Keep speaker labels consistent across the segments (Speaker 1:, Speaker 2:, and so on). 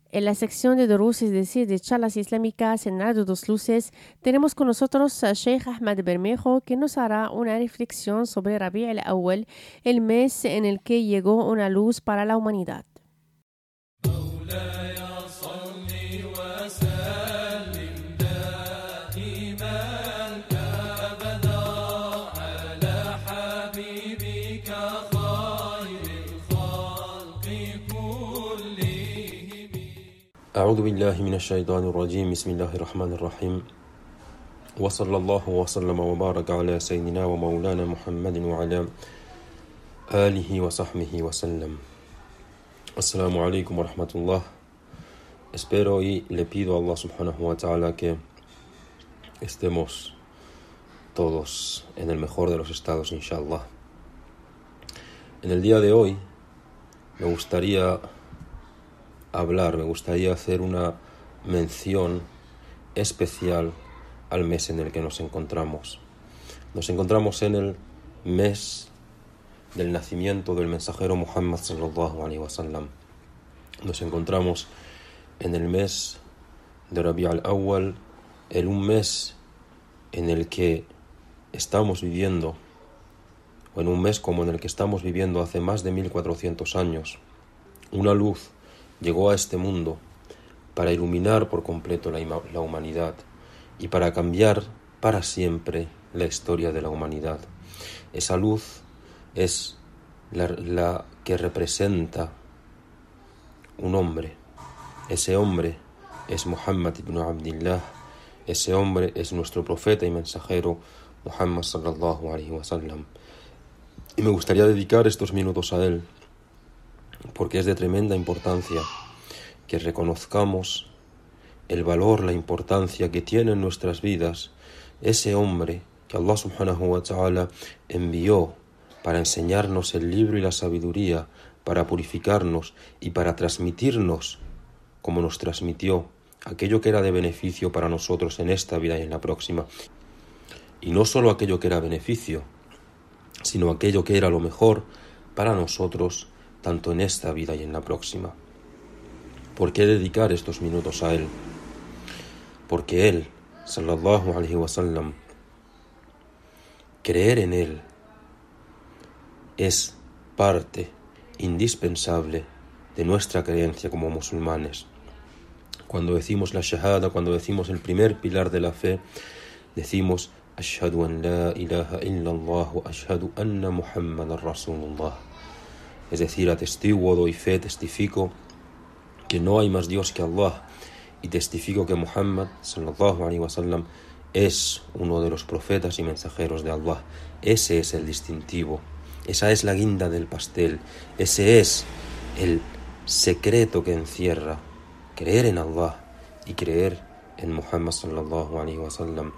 Speaker 1: En la sección de Durus, es decir, de charlas islámicas en Radio Dos Luces, tenemos con nosotros a Sheikh Ahmad Bermejo, que nos hará una reflexión sobre Rabi' al-Awwal, el mes en el que llegó una luz para la humanidad.
Speaker 2: أعوذ بالله من الشيطان الرجيم بسم الله الرحمن الرحيم وصلى الله وسلم وبارك على سيدنا ومولانا محمد وعلى آله وصحبه وسلم. Assalamu alaikum wa rahmatullah. Espero y le pido a Allah subhanahu wa ta'ala que estemos todos en el mejor de los estados, inshallah. En el día de hoy me gustaría hacer una mención especial al mes en el que nos encontramos. Nos encontramos en el mes del nacimiento del mensajero Muhammad sallallahu alaihi wasallam. Nos encontramos en el mes de Rabi' al-Awwal, en un mes en el que estamos viviendo, o en un mes como en el que estamos viviendo hace más de 1400 años, una luz llegó a este mundo para iluminar por completo la humanidad y para cambiar para siempre la historia de la humanidad. Esa luz es la que representa un hombre. Ese hombre es Muhammad ibn Abdillah. Ese hombre es nuestro profeta y mensajero Muhammad sallallahu alaihi wasallam. Y me gustaría dedicar estos minutos a él, porque es de tremenda importancia que reconozcamos el valor, la importancia que tiene en nuestras vidas ese hombre que Allah subhanahu wa ta'ala envió para enseñarnos el libro y la sabiduría, para purificarnos y para transmitirnos, como nos transmitió, aquello que era de beneficio para nosotros en esta vida y en la próxima. Y no solo aquello que era beneficio, sino aquello que era lo mejor para nosotros, tanto en esta vida y en la próxima. ¿Por qué dedicar estos minutos a él? Porque él, sallallahu alaihi wasallam, creer en él es parte indispensable de nuestra creencia como musulmanes. Cuando decimos la shahada, cuando decimos el primer pilar de la fe, decimos ashhadu an la ilaha illallah wa ashhadu anna muhammadan rasulullah. Es decir, atestiguo, doy fe, testifico que no hay más Dios que Allah, y testifico que Muhammad sallallahu alaihi wasallam es uno de los profetas y mensajeros de Allah. Ese es el distintivo, esa es la guinda del pastel, ese es el secreto que encierra creer en Allah y creer en Muhammad sallallahu alaihi wasallam.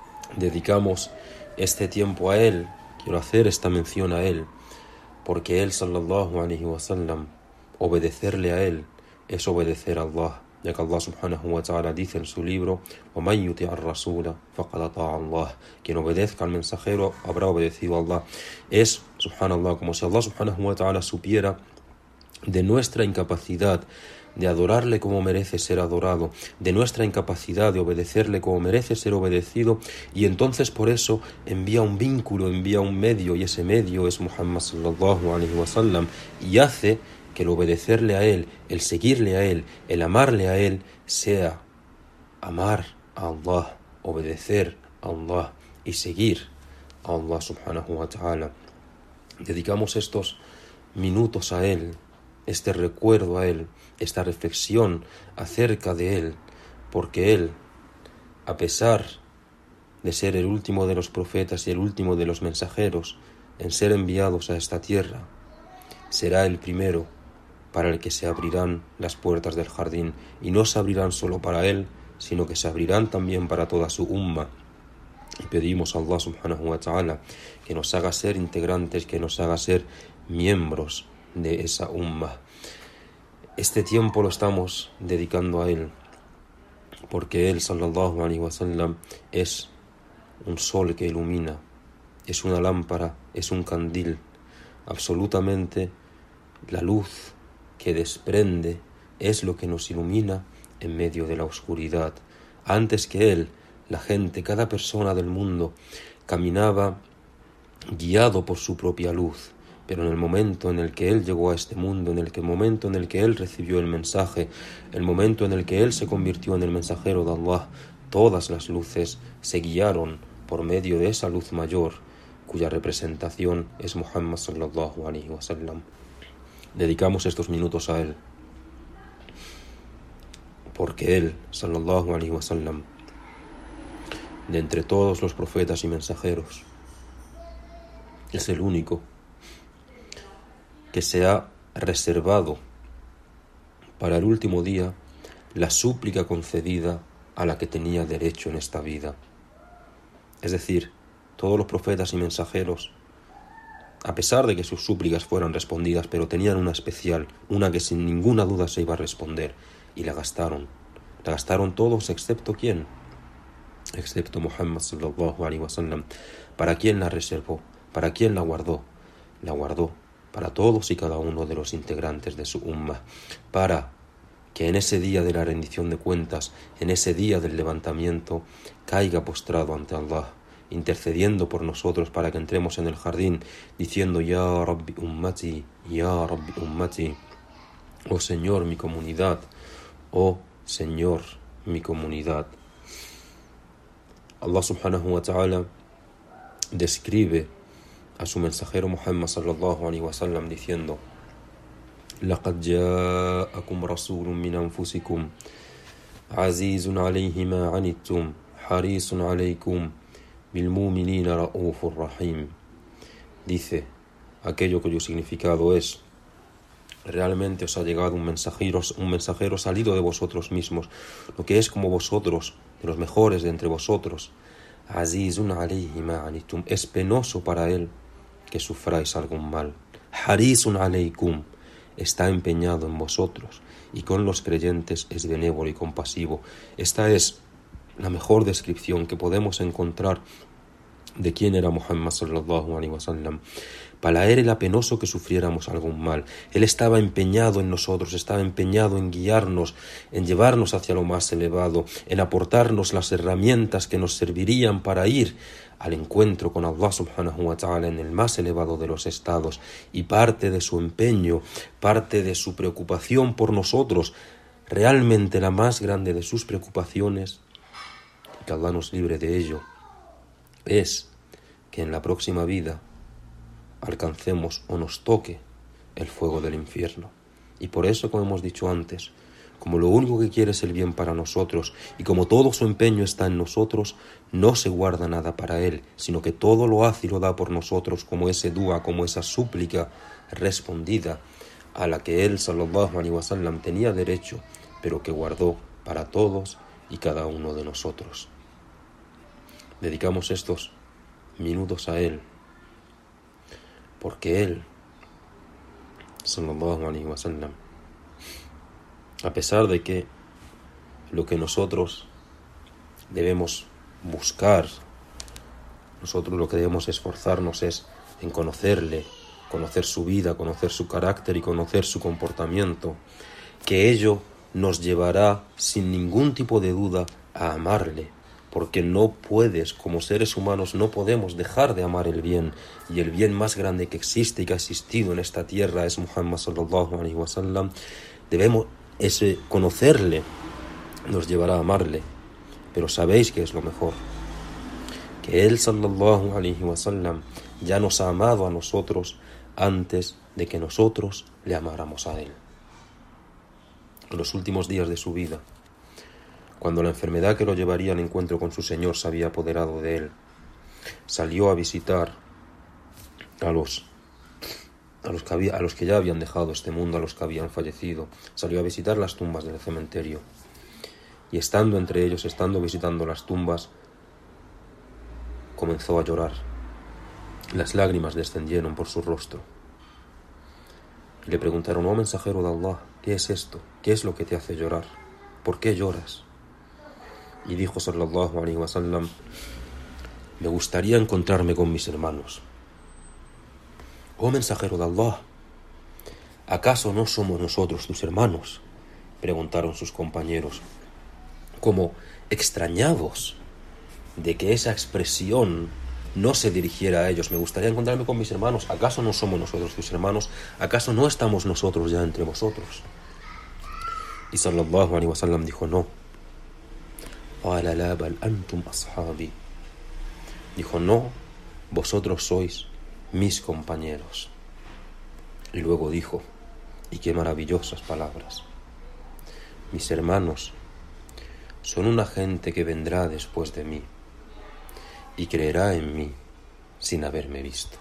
Speaker 2: Dedicamos este tiempo a él, quiero hacer esta mención a él, porque él sallallahu alaihi wasallam, obedecerle a él es obedecer a Allah, ya que Allah subhanahu wa ta'ala dice en su libro: وَمَنْ يُطِعِ الرَّسُولَ فَقَدْ أَطَاعَ اللَّهَ. Quien obedezca al mensajero habrá obedecido a Allah. Es, subhanallah, como si Allah subhanahu wa ta'ala supiera de nuestra incapacidad de adorarle como merece ser adorado, de nuestra incapacidad de obedecerle como merece ser obedecido, y entonces por eso envía un vínculo, envía un medio, y ese medio es Muhammad sallallahu alaihi wasallam, y hace que el obedecerle a él, el seguirle a él, el amarle a él, sea amar a Allah, obedecer a Allah y seguir a Allah subhanahu wa ta'ala. Dedicamos estos minutos a él, este recuerdo a él, esta reflexión acerca de él, porque él, a pesar de ser el último de los profetas y el último de los mensajeros en ser enviados a esta tierra, será el primero para el que se abrirán las puertas del jardín, y no se abrirán solo para él, sino que se abrirán también para toda su umma. Y pedimos a Allah subhanahu wa ta'ala que nos haga ser integrantes, que nos haga ser miembros de esa umma. Este tiempo lo estamos dedicando a él, porque él sallallahu alaihi wasallam es un sol que ilumina, es una lámpara, es un candil, absolutamente la luz que desprende es lo que nos ilumina en medio de la oscuridad. Antes que Él, la gente, cada persona del mundo, caminaba guiado por su propia luz. Pero en el momento en el que Él llegó a este mundo, momento en el que Él recibió el mensaje, el momento en el que Él se convirtió en el mensajero de Allah, todas las luces se guiaron por medio de esa luz mayor, cuya representación es Muhammad sallallahu alaihi wasallam. Dedicamos estos minutos a Él, porque Él, sallallahu alaihi wasallam, de entre todos los profetas y mensajeros, es el único que se ha reservado para el último día la súplica concedida a la que tenía derecho en esta vida. Es decir, todos los profetas y mensajeros, a pesar de que sus súplicas fueran respondidas, pero tenían una especial, una que sin ninguna duda se iba a responder, y la gastaron. La gastaron todos, excepto ¿quién? Excepto Muhammad sallallahu alaihi wasallam. ¿Para quién la reservó? ¿Para quién la guardó? La guardó para todos y cada uno de los integrantes de su ummah, para que en ese día de la rendición de cuentas, en ese día del levantamiento, caiga postrado ante Allah, intercediendo por nosotros para que entremos en el jardín, diciendo: Ya Rabbi ummati, Ya Rabbi ummati, oh Señor mi comunidad, oh Señor mi comunidad. Allah subhanahu wa ta'ala describe a su mensajero Muhammad sallallahu alaihi wasallam diciendo: لقد جاءكم رسول من أنفسكم عزيز عليه ما عنتم حريص عليكم بالمؤمنين رؤوف رحيم. Dice aquello cuyo significado es: realmente os ha llegado un mensajero salido de vosotros mismos, lo que es como vosotros, de los mejores de entre vosotros. Azizun alayhi ma anitum, es penoso para él que sufráis algún mal. Harisun alaykum, está empeñado en vosotros, y con los creyentes es benévolo y compasivo. Esta es la mejor descripción que podemos encontrar de quién era Muhammad sallallahu alaihi wasallam. Para él era penoso que sufriéramos algún mal. Él estaba empeñado en nosotros, estaba empeñado en guiarnos, en llevarnos hacia lo más elevado, en aportarnos las herramientas que nos servirían para ir al encuentro con Allah subhanahu wa ta'ala en el más elevado de los estados. Y parte de su empeño, parte de su preocupación por nosotros, realmente la más grande de sus preocupaciones, que Allah nos libre de ello, es que en la próxima vida alcancemos o nos toque el fuego del infierno. Y por eso, como hemos dicho antes, como lo único que quiere es el bien para nosotros, y como todo su empeño está en nosotros, no se guarda nada para él, sino que todo lo hace y lo da por nosotros, como ese dua, como esa súplica respondida a la que él, sallallahu alaihi wasallam, tenía derecho, pero que guardó para todos y cada uno de nosotros. Dedicamos estos minutos a él, porque él, sallallahu alaihi wasallam, a pesar de que lo que nosotros debemos buscar, nosotros lo que debemos esforzarnos es en conocerle, conocer su vida, conocer su carácter y conocer su comportamiento, que ello nos llevará sin ningún tipo de duda a amarle, porque no puedes, como seres humanos, no podemos dejar de amar el bien, y el bien más grande que existe y que ha existido en esta tierra es Muhammad sallallahu alaihi wasallam. Debemos conocerle, nos llevará a amarle, pero sabéis que es lo mejor, que él sallallahu alaihi wasallam ya nos ha amado a nosotros antes de que nosotros le amáramos a él. En los últimos días de su vida, cuando la enfermedad que lo llevaría al encuentro con su Señor se había apoderado de él, salió a visitar a los que ya habían dejado este mundo, a los que habían fallecido. Salió a visitar las tumbas del cementerio, y estando entre ellos, estando visitando las tumbas, comenzó a llorar. Las lágrimas descendieron por su rostro. Y le preguntaron: oh mensajero de Allah, ¿qué es esto? ¿Qué es lo que te hace llorar? ¿Por qué lloras? Y dijo sallallahu alaihi wasallam: me gustaría encontrarme con mis hermanos. Oh mensajero de Allah, ¿acaso no somos nosotros tus hermanos? preguntaron sus compañeros, como extrañados de que esa expresión no se dirigiera a ellos. Me gustaría encontrarme con mis hermanos. ¿Acaso no somos nosotros tus hermanos? ¿Acaso no estamos nosotros ya entre vosotros? Y sallallahu alaihi wasallam dijo, no. Qala la bal antum ashabi. Dijo, no, vosotros sois mis compañeros. Y luego dijo, y qué maravillosas palabras, mis hermanos son una gente que vendrá después de mí y creerá en mí sin haberme visto.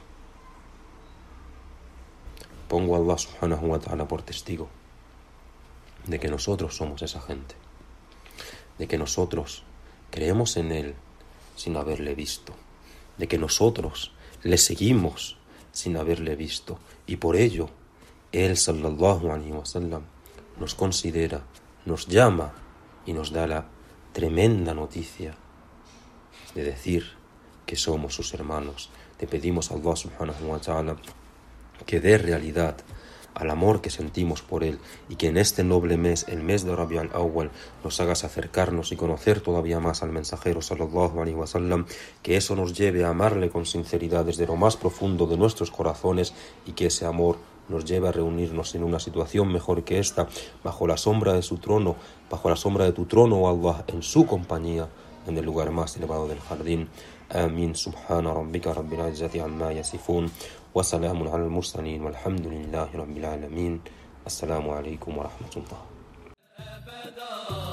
Speaker 2: Pongo a Allah subhanahu wa ta'ala por testigo de que nosotros somos esa gente, de que nosotros creemos en Él sin haberle visto, de que nosotros le seguimos sin haberle visto, y por ello Él sallallahu alaihi wasallam nos considera, nos llama y nos da la tremenda noticia de decir que somos sus hermanos. Te pedimos a Allah subhanahu wa ta'ala que dé realidad al amor que sentimos por Él, y que en este noble mes, el mes de Rabi' al-Awwal, nos hagas acercarnos y conocer todavía más al mensajero sallallahu alaihi wasallam, que eso nos lleve a amarle con sinceridad desde lo más profundo de nuestros corazones, y que ese amor nos lleve a reunirnos en una situación mejor que esta, bajo la sombra de su trono, bajo la sombra de tu trono, oh Allah, en su compañía, en el lugar más elevado del jardín. Amin. Subhana rabbika rabbil izzati amma yasifun. وسلام على المرسلين والحمد لله رب العالمين. السلام عليكم ورحمة الله.